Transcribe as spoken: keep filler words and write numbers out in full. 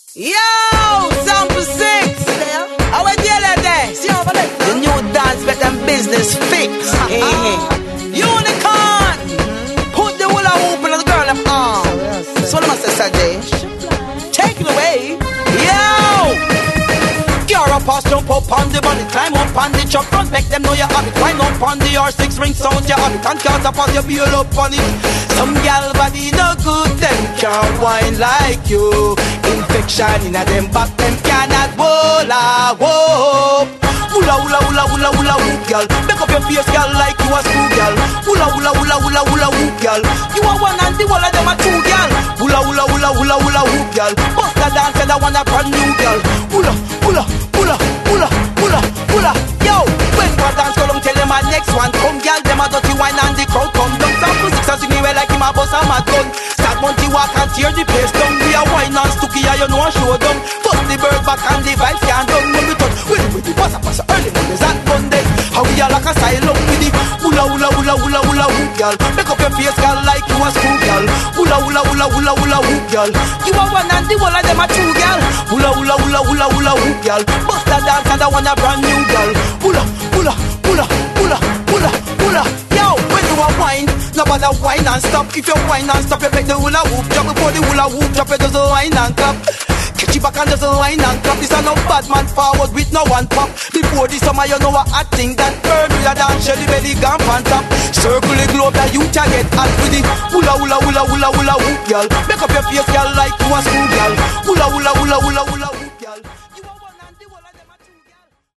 Yo, sample six. How are you there? The new dance better than business fix. Unicorn. Put the hula hoop on the girl up on. So the master Saturday. Take it away. Yo. You're a pass, jump up on the body, climb up on the truck, front, make them know you have it. Climb up on the R six ring sound, you have it. And can't support you, build up on it. Some gal body no good, them can't whine like you. Infection in a them back, them cannot wola whoop. Hula hula hula hula hula hoop, gal. Make up your face, gal, like you a screw, gal. Hula hula hula hula hula hoop, gal. You are one and the whole of them are two, gal. Hula hula hula hula hula hoop, gal. Bust the dance and I want a brand new, gal. Hula hula hula hula hula hula. Yo, when we dance, go long, tell them my next one come, gal. Them a dirty wine and the crowd come down. Sample six and sing me well like him a bust a mad gun. Start Monty walk and tear the place down. We a wine and stooky, and you know a show down. Bust the bird back and the vibes can't done. When we touch, with it, with the passa passa early mornings and Monday. How we are like a silent with the hula hula hula hula hula hoop, gal. Make up your face, gal, like you a screw, gal. Hula hula hula hula hula hoop, gal. You a one and the whole of them a two, gal. Hula hula hula hula hula hoop, gal. Bust the dance and I want a brand new, gal. Hula hula hula hula hula hula. Yo, when you a wine, nobody wine and stop. If you wine and stop, you make the hula hoop drop. Before the hula hoop drop, you just wine and clap. Catch you back and just wine and clap. This a no bad man forward with no one pop. Before the summer, you know a hot thing that burn with a dance, the belly gone on top. Circle the globe that you can get hot with it. Hula hula hula hula hula hoop, girl. Make up your face, girl, like you a school girl. Hula hula hula hula hula.